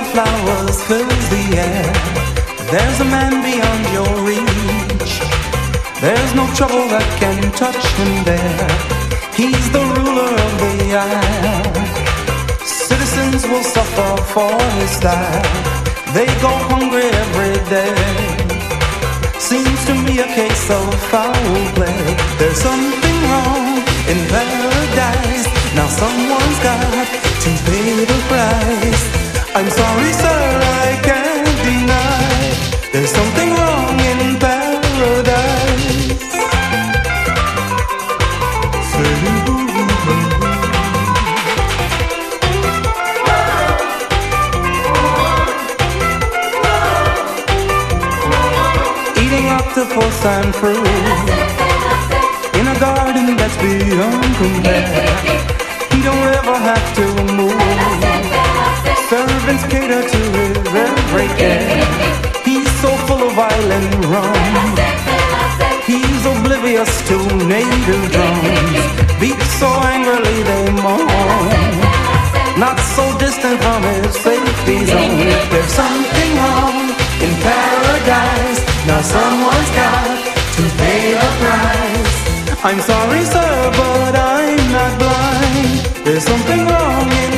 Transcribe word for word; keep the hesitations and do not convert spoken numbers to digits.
flowers fills the air. There's a man beyond your reach. There's no trouble that can touch him there. He's the ruler of the isle. Citizens will suffer for his style. They go hungry every day. Seems to me a case of foul play. There's something wrong in paradise. Now someone's got to pay the price. I'm sorry, sir, I can't deny. There's something wrong in paradise. Eating octopus and fruit in a garden that's beyond compare. He don't ever have to move. Servants cater to his every care. He's so full of violent rum. He's oblivious to native drums. Beat so angrily they moan. Not so distant from his safety zone. There's something wrong in paradise. Now someone's got to pay a price. I'm sorry, sir, but I'm not blind. There's something wrong in